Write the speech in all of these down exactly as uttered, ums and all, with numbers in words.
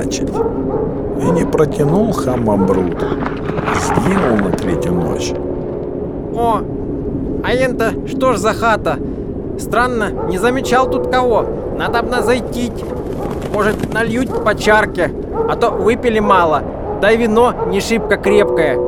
значит. И не протянул хамабрут, сгинул на третью ночь. О, а это что ж за хата? Странно, не замечал тут кого. Надо бы зайти. Может, нальют по чарке, а то выпили мало, да и вино не шибко крепкое.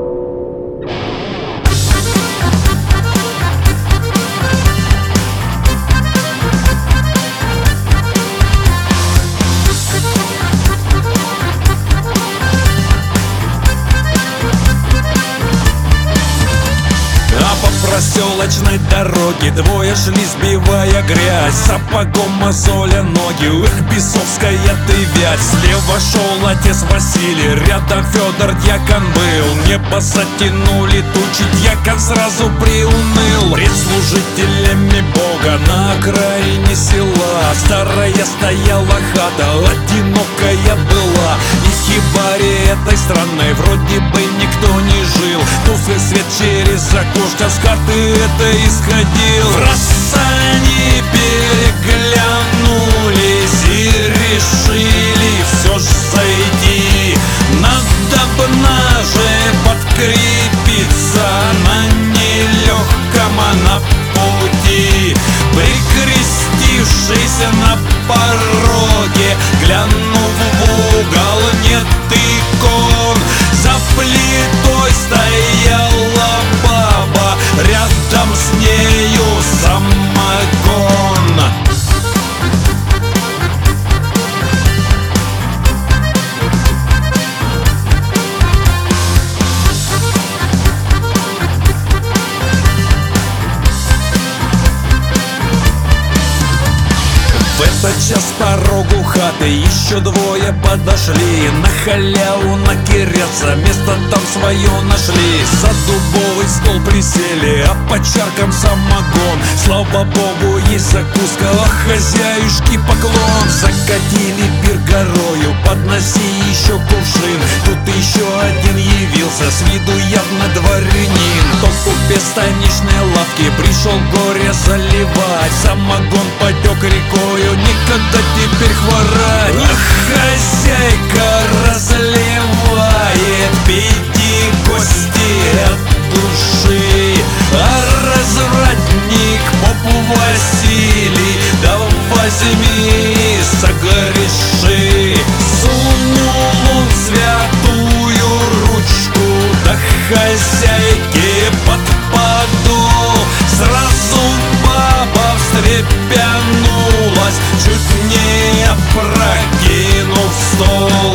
Проселочной дороге двое шли, сбивая грязь, сапогом мозоля ноги. Эх, бесовская ты вять. Слева шел отец Василий, рядом Федор дьякон был. Небо затянули тучи, дьякон сразу приуныл. Пред служителями Бога на окраине села старая стояла хата, одинокая была. И в хибаре этой странной вроде бы никто не жил. Тусклый свет через окошко с карты это исходил. Раз они переглянулись и решили все ж зайти. Надо бы наже подкрепиться на нелегком на пути. Прикрестившись на пороге, глянув в угол, нет икон. За плитой стояла баба, рядом с нею самогон. В этот час к порогу хаты еще двое подошли. На халяву накирятся, место там свое нашли. За дубовый стол присели, а по чаркам самогон. Слава богу, есть закуска, а хозяюшке поклон. Закатили пир горою, подноси еще кувшин. Тут еще один явился, с виду явно дворянин. Тот купец станичной лавки пришел горе заливать. Самогон потек рекою, никогда теперь хворать. Хозяйка разливает, пейте гости от души. А развратник поп Василий, да возьми согреши. Сунул он святую ручку, да хозяйке подпаду. Сразу баба встрепенулась, чуть не опрокинув стол.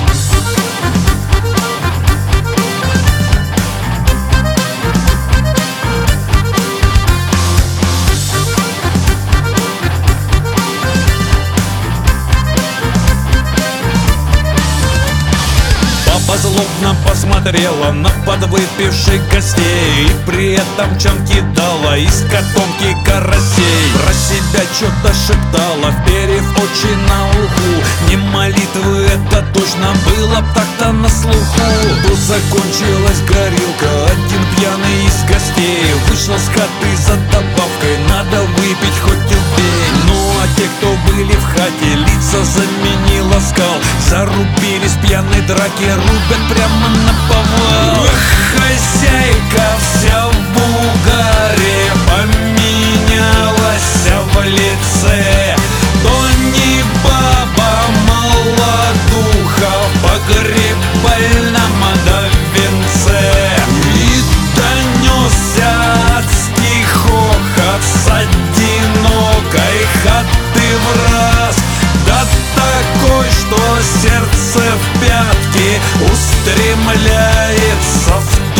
Баба злобно посмотрела на подвыпивших гостей и при этом чем кидала из котомки карасей. Про себя что-то шептала, вперев очи на уху. Не молитвы, это точно было б так-то на слуху. Тут закончилась горилка, один пьяный из гостей вышел с хаты за добавкой, надо выпить хоть убей. Ну а те, кто были в хате, лица заменила скал. Зарубились в пьяной драке, рубят прямо на повал. Эх, хозяйка вся в угаре, поменялась в лице. То не баба молодуха в погребальном да венце. И донесся адский хохот с одинокой хаты враз. Да такой, что сердце в пятки устремляется в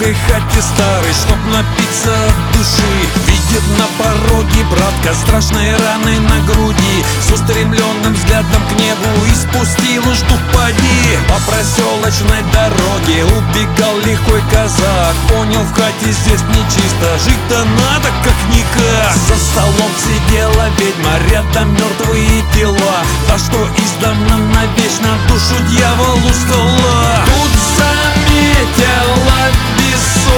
ветхой хате старой, чтоб напиться от души. Видит на пороге братка страшные раны на груди, с устремленным взглядом к небу и спустил ждут поди. По проселочной дороге убегал лихой казак, понял, в хате здесь нечисто, жить-то надо как-никак. За столом сидела ведьма, рядом мертвые тела, та, что издавна навечно душу дьяволу сдала. Тут заметила бессонная